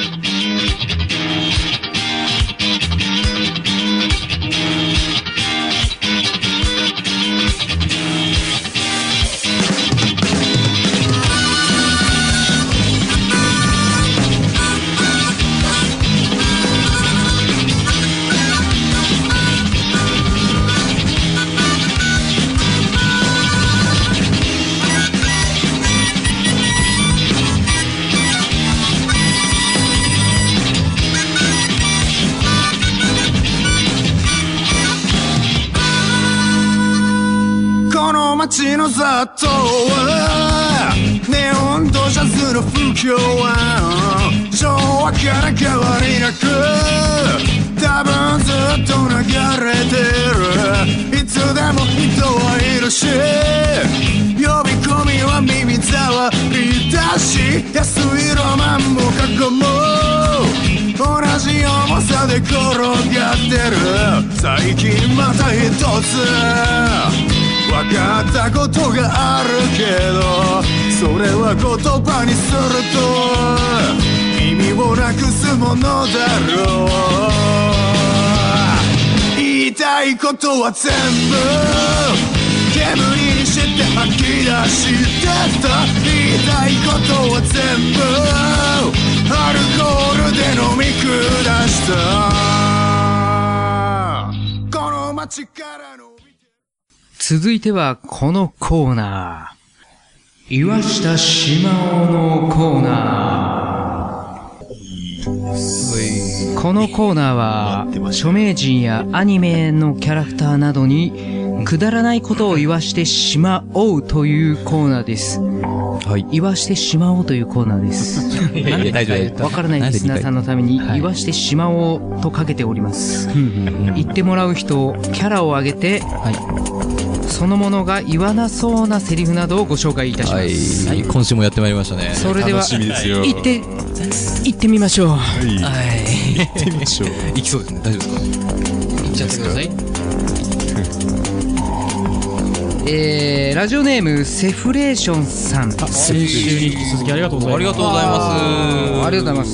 街の雑踏はネオンとジャズの不況は昭和から変わりなく多分ずっと流れてる。いつでも人はいるし呼び込みは耳障りだし安いロマンも過去も同じ重さで転がってる。最近また一つ分かったことがあるけどそれは言葉にすると意味をなくすものだろう。言いたいことは全部煙にして吐き出してた。言いたいことは全部アルコールで飲み下した。この街からの続いてはこのコーナー。岩下しまおのコーナー。このコーナーは著名人やアニメのキャラクターなどにくだらないことを言わしてしまおうというコーナーです。はい。言わしてしまおうというコーナーです。 大丈夫。 わからないリスナーさんのために言わしてしまおうとかけております。言ってもらう人、キャラを挙げて、そのものが言わなそうなセリフなどをご紹介いたします。 はい。今週もやってまいりましたね。 それでは、行ってみましょう。はい。 行ってみましょう。 行きそうですね。大丈夫ですか？行っちゃってください。 ラジオネームセフレーションさん。 先週に引き続きありがとうございます。 ありがとうございます。 ありがとうございます。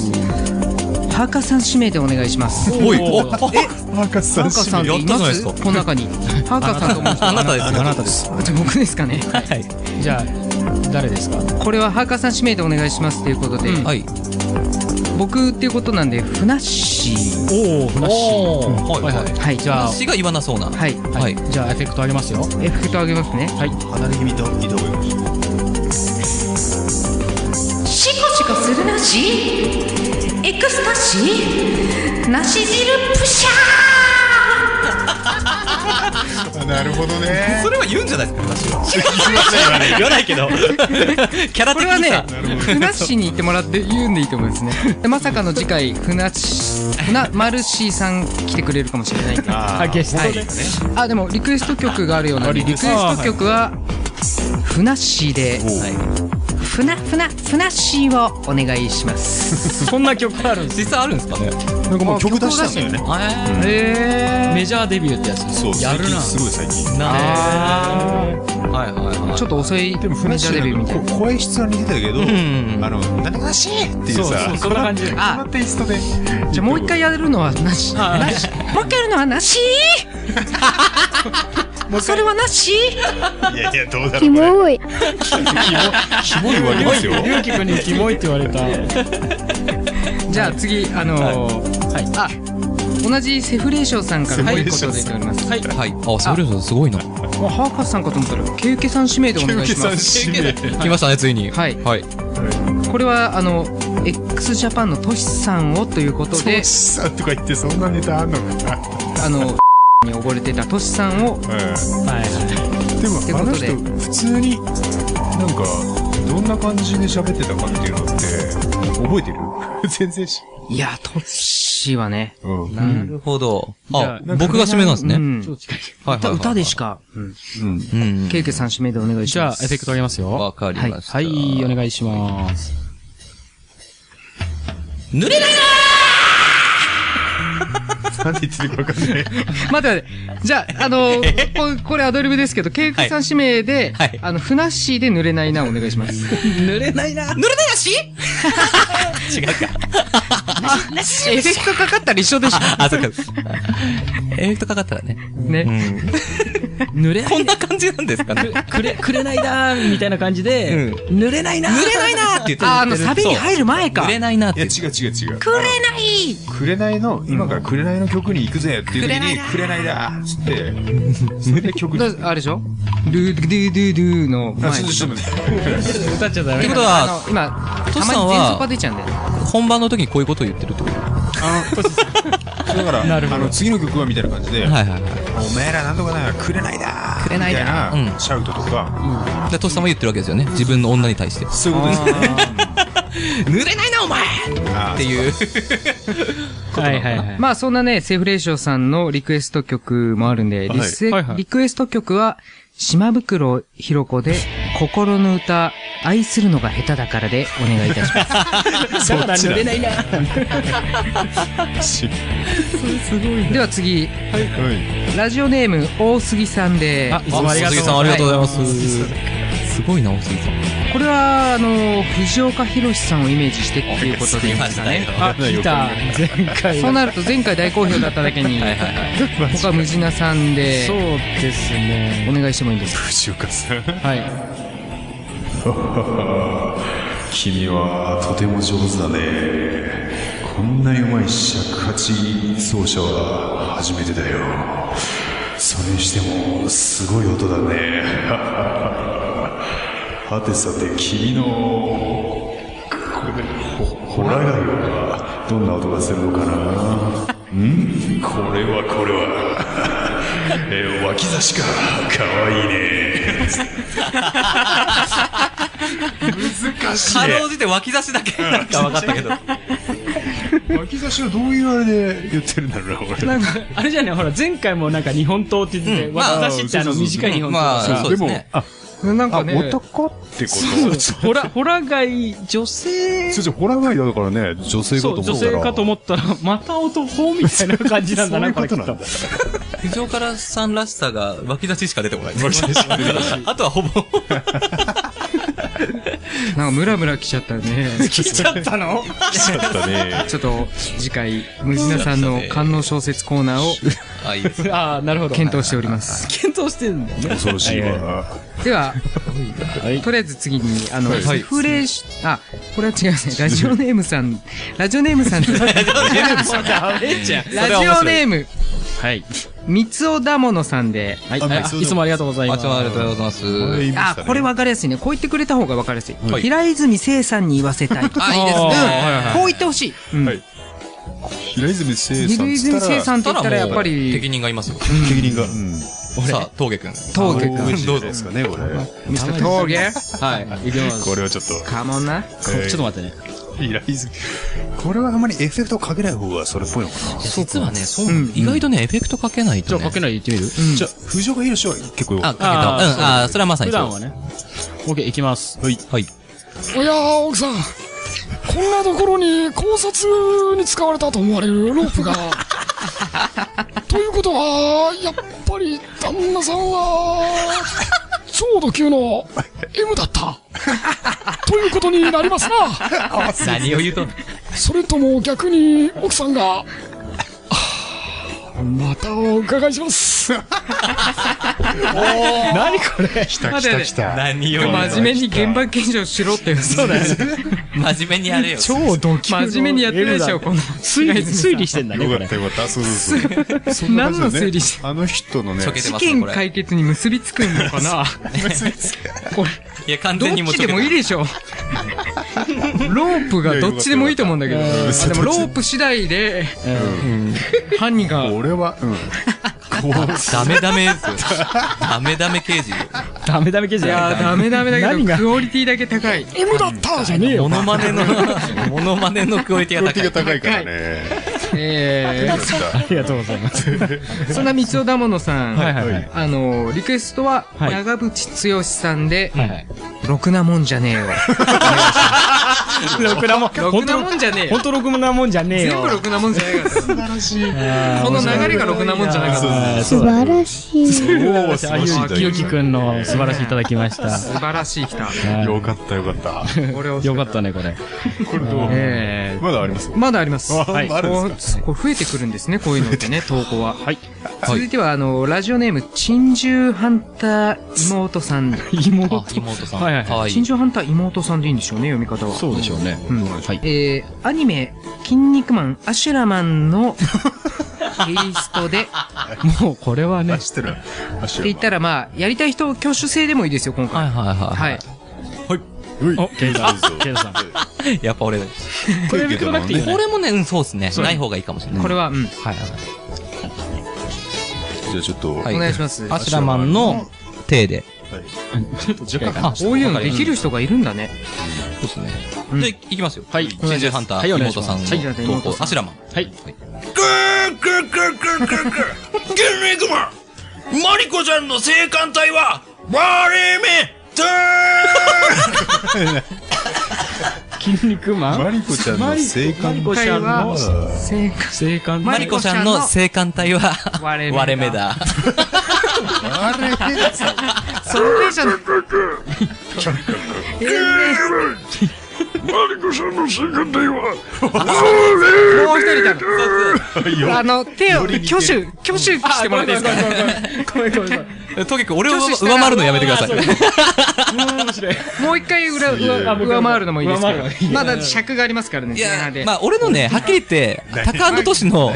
ハーカさん指名でお願いします。 おい、 ハーカさんっていますこの中に。ハーカさんと思う人。 あなたです。 あなたです。 じゃあ僕ですかね。 はい。 じゃあ誰ですか？ これはハーカさん指名でお願いしますということで。 はい。 僕っていうことなんでふなっしー。 おお、ふなっしー。 はい。 じゃあふなっしーが言わなそうな。 はい。 はい。 じゃあエフェクト上げますよ。 エフェクト上げますね。はい。 離れ気味と移動よ。 シコシコするなしエクスタシー梨汁プシャーなるほどね。 それは言うんじゃないですか、私は。 言わないけど。 キャラ的にさ。 これはね、ふなっしーに言ってもらって言うんでいいと思いますね。でまさかの次回、ふなまるしーさん来てくれるかもしれないんで。 ゲストで。 あ、でもリクエスト曲があるようなので、リクエスト曲は、ふなっしーで、ふなっしーをお願いします。 そんな曲あるんです。 実際あるんですかね。 なんかもう曲出したんだよね。 メジャーデビューってやつ。 そう、やるな。すごい最近。 ちょっと遅いメジャーデビューみたいな。 声質は似てたけど、なんとかしーっていうさ、 そんな感じで。 このテイストで。 じゃあもう一回やるのはなし。もう一回やるのはなし。それはなし。 いやいや、どうだろう。 キモい。 キモい言われますよ。 ゆうきくんにキモいって言われた。 じゃあ次、同じセフレーションさんからこういうことでております。 はい。はい。あ、セフレーションすごいな。 ハーカスさんかと思ったら、ケウケさん指名でお願いします。 来ましたね、ついに。 はい。 はい。 これは、x ジャパンのトシさんをということで、 トシさんとか言ってそんなネタあんのかな。 に溺れてたトシさんを、 でもあの人普通になんかどんな感じで喋ってたかっていうのって覚えてる？全然いや、トシはね。 なるほど。あ、僕が指名なんですね。 歌でしか。ケイケさん指名でお願いします。 じゃあ、エフェクトあげますよ。 わかりました。 はい、お願いします。 濡れないななんて言ってるかわかんない。 待って。じゃあ、これアドリブですけど、ケイクさん指名で、ふなっしーで濡れないなお願いします。 濡れないな。濡れないなし違うか。 エフェクトかかったら一緒でしょ。 あ、そっか。エフェクトかかったらね。 ね。 濡れこんな感じなんですかね。 くれないなーみたいな感じで、濡れないなー濡れないなーって言ってる。 サビに入る前か。 濡れないなーって。 いや、違う。 くれないくれないの、今からくれないの曲に行くぜっていう時に、くれないだーっつって、それで曲に。 あれでしょルードゥドゥドゥドゥの前に。 歌っちゃダメ。 ってことは、 今、たまに前奏が出ちゃうんだよ。 本番の時にこういうことを言ってるってこと？ だから、次の曲はみたいな感じで、お前らなんとかな、くれないだーくれないだみたいな、シャウトとか。 で、トシさんも言ってるわけですよね。自分の女に対して。 そういうことですね。 濡れないな、お前っていう。 まあそんなね、セフレーションさんのリクエスト曲もあるんで、リクエスト曲は、島袋ひろ子で、心の歌、愛するのが下手だからでお願いいたします。 だから濡れないな。 すごい。 では次、ラジオネーム、大杉さんで、 いつもありがとうございます。 ありがとうございます。すごいな、大杉さん。 これは、藤岡弘さんをイメージしてっていうことでいいですかね。 来た。前回。 そうなると前回大好評だっただけに、他はムジナさんで、 そうですね。 お願いしてもいいですか？ 藤岡さん。 はい。 君はとても上手だね。こんなにうまい尺八奏者は初めてだよ。それにしてもすごい音だね。はてさて君のホラ貝はどんな音がするのかな。これは脇差しか。かわいいね。難しい。 かろうじて脇差しだけなんか分かったけど。 脇差しはどういうあれで言ってるんだろうな、俺。 なんか、あれじゃね、ほら、前回もなんか日本刀って言ってて、脇差しって短い日本刀。 まあ、そうですね。 なんかね、 男ってこと？ ホラ貝、女性。 ホラ貝だからね、女性かと思ったら。 女性かと思ったら、また男みたいな感じなんだな、これきっと。 藤岡さんらしさが脇差ししか出てこない。あとはほぼ。 なんかムラムラ来ちゃったね。 来ちゃったの？ 来ちゃったね。 ちょっと次回、ムジナさんの官能小説コーナーをなるほど。 検討しております。 検討してるんだよね。 恐ろしいわ。 では、とりあえず次に、セフレーション、これは違うね。ラジオネームさん。ラジオネーム、はい。三つおだものさんで、 いつもありがとうございます。 ありがとうございます。 これ分かりやすいね。こう言ってくれた方が分かりやすい。平泉聖さんに言わせたい。いいですね。こう言ってほしい。 平泉聖さんって言ったら、 やっぱり、 適任がいますよ。 適任が。 さあ、峠くん。 峠くん。 どうぞ。 ですかね、これ。 ミスター峠。はい、いきます。 これはちょっと。 カモンな。 ちょっと待ってね。 これはあまりエフェクトかけない方がそれっぽいのかな。 実はね、意外とね、エフェクトかけないと。 じゃあかけないで言ってみる？ じゃあ、藤岡弘は結構。 あ、かけた。それはまさに普段はね。OK、いきます。 はい。 はい。 いやー、奥さん。こんなところに考察に使われたと思われるロープが。ということは、やっぱり旦那さんは、超ド級の M だった。ということになりますな。 何を言うとんの？ それとも逆に奥さんが、またお伺いします。 何これ？ 来た。 何を真面目に現場検証しろって。 そうだよね。 真面目にやれよ。 超ドキュ真面目にやってないでしょ、この。 推理してんだね、これ。 よかった。そう。 何の推理してあの人のね、 事件解決に結びつくのかな。これ。 いや、完ど全にっちでもいいでしょ。ロープがどっちでもいいと思うんだけど。でもロープ次第で、犯人が。 俺は、 ダメダメですよ。ダメダメ刑事。 ダメダメ刑事いや、ダメダメだけど、クオリティだけ高い。 M だったじゃねえよ。 モノマネのクオリティが高い。 高いからね。 ありがとうございます。 そんな三尾だものさん、 はいリクエストは、 はい長渕剛さんで、 はいろくなもんじゃねえよ。 ろくなもん。 ろくなもんじゃねえよ。 ほんとろくなもんじゃねえよ。 全部ろくなもんじゃねえから。素晴らしい。この流れがろくなもんじゃなかった。 素晴らしい。 おー、素晴らしい。 きよきくんの素晴らしいいただきました。 素晴らしい来た。 よかった。 これをよかったね、これ。 これどうまだありますまだあります。 はい。あるんですか？ これ増えてくるんですね、こういうのってね、投稿は。 はい。 続いては、ラジオネーム、珍獣ハンター妹さん。 妹さん。 はいはい。 かわいい。 珍獣ハンター妹さんでいいんでしょうね、読み方は。 そうでしょうね。はい。 アニメ、筋肉マン、アシュラマンのテイストで、 もうこれはね。 知ってる。 って言ったら、まあ、やりたい人、挙手制でもいいですよ、今回。はい。 お、ケイタさん。 やっぱ俺だ。 これめくらなくていいよね。 これもね、そうですね。ない方がいいかもしれない。 これは、 はい。 じゃあちょっと。 お願いします。 アシュラマンの手で。 ちょっと時間か。 こういうのできる人がいるんだね。 そうですね。じゃあ、いきますよ。 はい。 珍獣ハンター、妹さんの投稿、アシュラマン。 はい。 筋肉マンマリコちゃんの性感帯は割れ目筋肉マンマリコちゃんの性感帯は性感マリコちゃんの性感帯は割れ目だ。 割れ目だ。 それじゃん。 マリコさんの性感帯はもう一人いたの。手を挙手してもらっていいですか？ ごめん。 トゲ君、俺を上回るのやめてください。 もう一回上回るのもいいですけど。まだ尺がありますからね。 いや、まあ、俺のね、はっきり言って、タカ&トシの、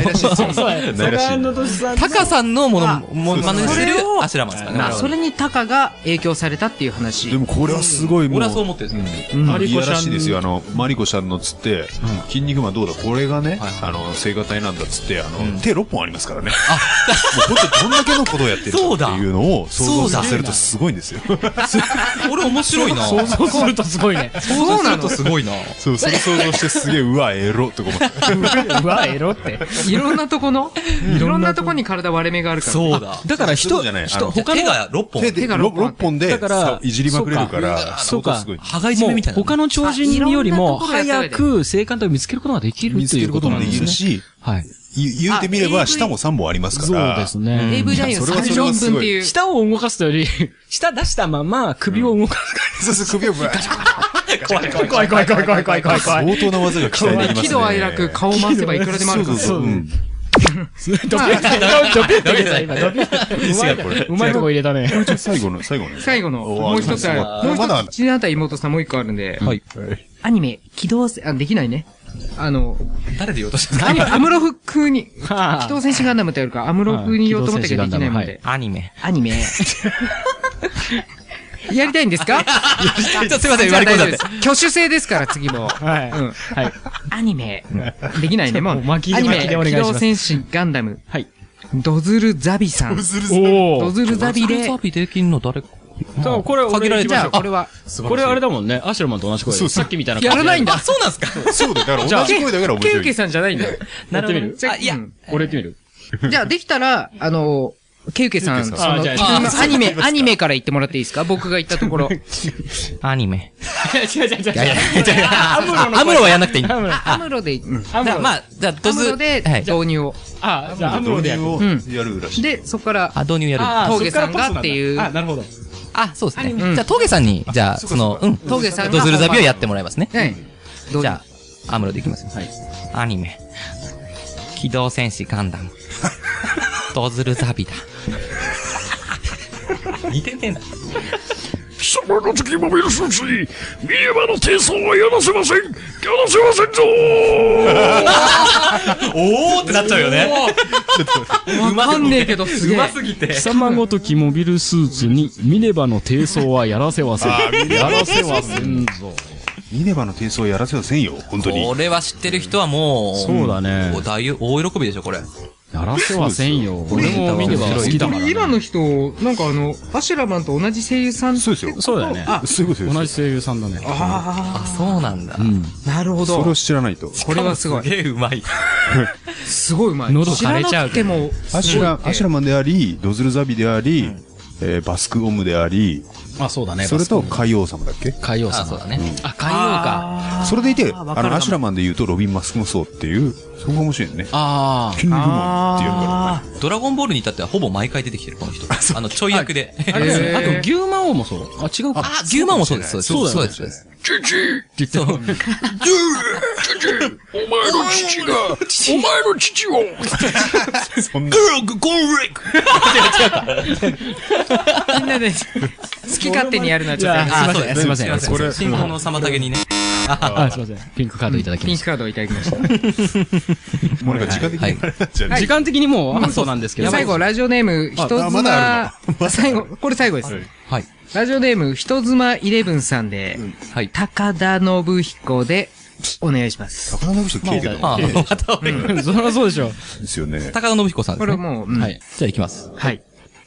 タカさんのものまねしてるアシュラマンですかね。 それにタカが影響されたっていう話。 でもこれはすごいもう。 俺はそう思ってるんですけど。 マリコちゃんですよ。マリコちゃんのつって、筋肉マンどうだこれがね、聖歌隊なんだっつって、手6本ありますからね。もう本当どんだけのことをやってるかっていうのを想像させるとすごいんですよ。 俺面白いな。 想像するとすごいね。 そうなのすごいな。 そう、それ想像してすげえ、うわ、エロとか思って。 うわ、エロって。 いろんなとこに体割れ目があるから。 そうだ。 だから他の手が6本。 手が6本で、いじりまくれるから、 そうか。 羽がいじめみたいな。 他の超人よりも早く性感帯を見つけることができるということなんですね。 見つけることもできるし、言うてみれば、舌も3本ありますから。 そうですね。 AV 男優34分っていう。 舌を動かすというより、舌出したまま首を動かす。 そう、首をぶわ怖い。相当な技が期待できますね。 喜怒哀楽、顔を回せばいくらでもあるから。 そう。 うまいとこ入れたね。 最後の、 もう一つある。もう一つ、ちなた妹さんもう一個あるんで。アニメ、機動戦、できないね。 誰で言おうとしたの？アムロフ風に、機動戦士ガンダムってやるから、アムロ風に言おうと思ったけどできないので。 アニメ。 やりたいんですか？ すいません、言われ込んだって。 挙手制ですから、次も。 はい。 アニメ。できないね、もう。アニメ、機動戦士ガンダム。 はい。 ドズルザビさん。ドズルザビで。 ドズルザビできんの誰か。 これ、 限られてる。 これは。 これあれだもんね。アシュラマンと同じ声。さっきみたいな感じ。 やらないんだ。 あ、そうなんすか？ そうだよ。だから同じ声だから面白い。 ケウケさんじゃないんだよ。 やってみる？ あ、いや。 俺やってみる？ じゃあ、できたら、ケウケさん、アニメから言ってもらっていいですか？僕が言ったところ。 アニメ。 違う。 アムロはやんなくていい。 アムロで、 まあ、じゃあ、 アムロで導入を。 じゃあ、アムロでやるらしい。 で、そこから、 導入やる。 峠さんがっていう。 なるほど。 そうですね。じゃあ、峠さんに、じゃあ、 峠さんが。 ドズルザビをやってもらいますね。 じゃあ、アムロでいきます。はい。アニメ。機動戦士ガンダム。ドズルザビだ。似てねえな。 貴様の時モビルスーツに、ミレバの低層はやらせません。やらせませんぞおーってなっちゃうよね。 わかんねえけど、すげえ。 うますぎて。 貴様ごときモビルスーツに、ミネバの低層はやらせません。やらせませんぞ。 ミネバの低層やらせませんよ、本当に。 これは知ってる人はもう、 そうだね。 大喜びでしょ、これ。 やらせはせんよ。俺もミネバ好きだから。 イランの人、なんかアシュラマンと同じ声優さん。 そうですよ。 そうだよね。 そういうことです。 同じ声優さんだね。 そうなんだ。 なるほど。 それを知らないと。 これはすごい。 すげえうまい。 すごいうまい。 喉枯れちゃう。 でも、 アシュラマンであり、ドズルザビであり、バスクオムであり、 そうだね。 それと海王様だっけ？ 海王様。 そうだね。 海王か。 それでいて、アシュラマンで言うとロビン・マスクもそうっていう、そこが面白いよね。キングマンっていうからね。 ドラゴンボールに至ってはほぼ毎回出てきてる、この人。ちょい役で。 あと、牛魔王もそう。違うか。 牛魔王もそうです。そうです。 チチって言ってた。お前の父が、お前の父を。 そんな。 みんなで、好き勝手にやるのはちょっと。 すいません。 これ、進行の妨げにね。 すいません。ピンクカードいただきました。 ピンクカードをいただきました。 もうなんか時間的に。 時間的にもう、そうなんですけど。 最後、ラジオネーム、人妻、最後、これ最後です。 はい。 ラジオネーム、人妻11さんで、高田信彦で、お願いします。 高田信彦 K でそりゃそうでしょ。 ですよね。 高田信彦さんですね。 これもう、 はい。じゃあ行きます。 はい。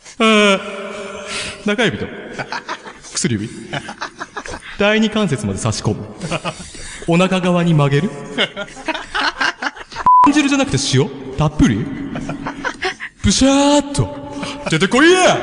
中指と、薬指。第二関節まで差し込む。お腹側に曲げる。豚汁じゃなくて塩たっぷりブシャーっと。出てこいや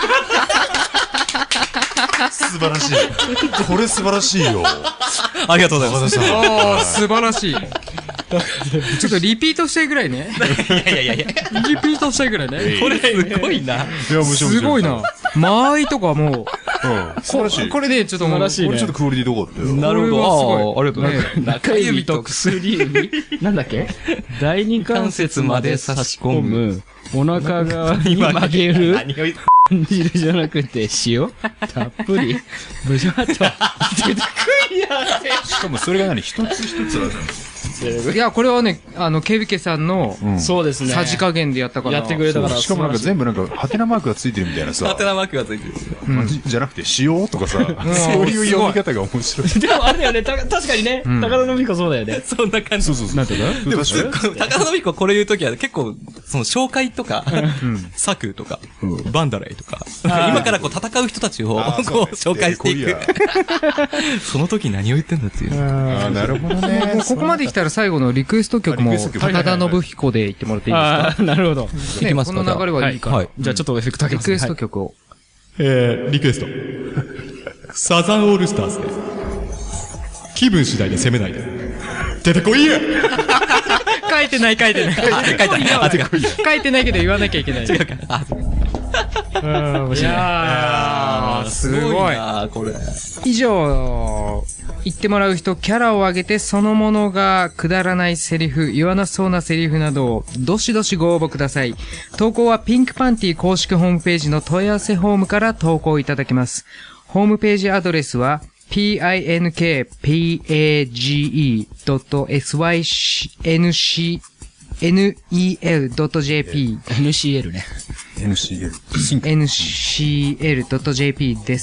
素晴らしい。これ素晴らしいよ。 ありがとうございます。 素晴らしい。ちょっとリピートしたいぐらいね。 いや。 リピートしたいぐらいね。 これすごいな。 いや、面白い。 すごいな。間合いとかもう、素晴らしい。 これでちょっと素晴らしい。これちょっとクオリティどこだったよ。 なるほど。ありがとうございます。 中指と薬指。なんだっけ？第二関節まで差し込む。お腹側に曲げる。汁じゃなくて塩たっぷりブシャッと出てくいやしかもそれが何一つ一つだいや、これはね、ケビケさんの、 そうですね。 さじ加減でやったから。 やってくれたから。 しかもなんか全部なんか、ハテナマークがついてるみたいなさ。 ハテナマークがついてる。 じゃなくて、塩とかさ、そういう読み方が面白い。 でもあれだよね、確かにね、高田信彦そうだよね。 そんな感じ。 そう。 なんていうかでも、高田信彦これ言うときは結構、その紹介とか、策とか、バンダレイとか、今からこう戦う人たちをこう紹介していく。その時何を言ってんだっていう。 なるほどね。 ここまで来たら最後のリクエスト曲も、高田信彦で言ってもらっていいですか？ なるほど。 いきますか？ この流れはいいから。 じゃあちょっとエフェクト上げます。 リクエスト曲を。 リクエスト。サザンオールスターズで、気分次第で攻めないで。出てこいや書いてない。書いてないけど言わなきゃいけない。違うか。面白い。いやー、すごいなこれ。 以上、言ってもらう人、キャラを挙げてそのものがくだらないセリフ、言わなそうなセリフなどを、どしどしご応募ください。投稿はピンクパンティ公式ホームページの問い合わせフォームから投稿いただけます。ホームページアドレスは、pinkpage.nel.jp NCL ね。 NCL.jp です。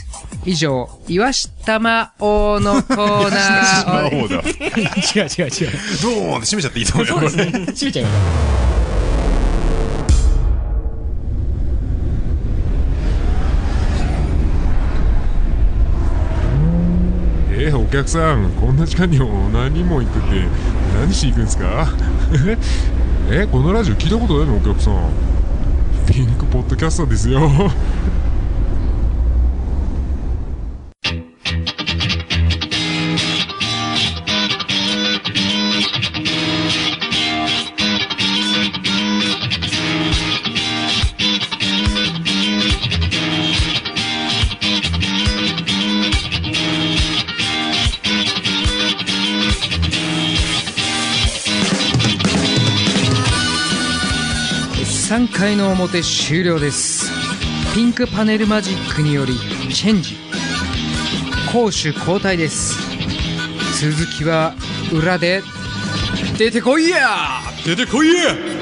以上、岩下魔王のコーナー。 魔王だ。 違う。 どうも閉めちゃっていいと思うよ。 閉めちゃいま客さん、こんな時間に何も行くって何しに行くんですか？このラジオ聞いたことないのお客さん。ピンクポッドキャストですよ。 3回の表終了です。ピンクパネルマジックによりチェンジ、攻守交代です。続きは裏で出てこいや、出てこいや。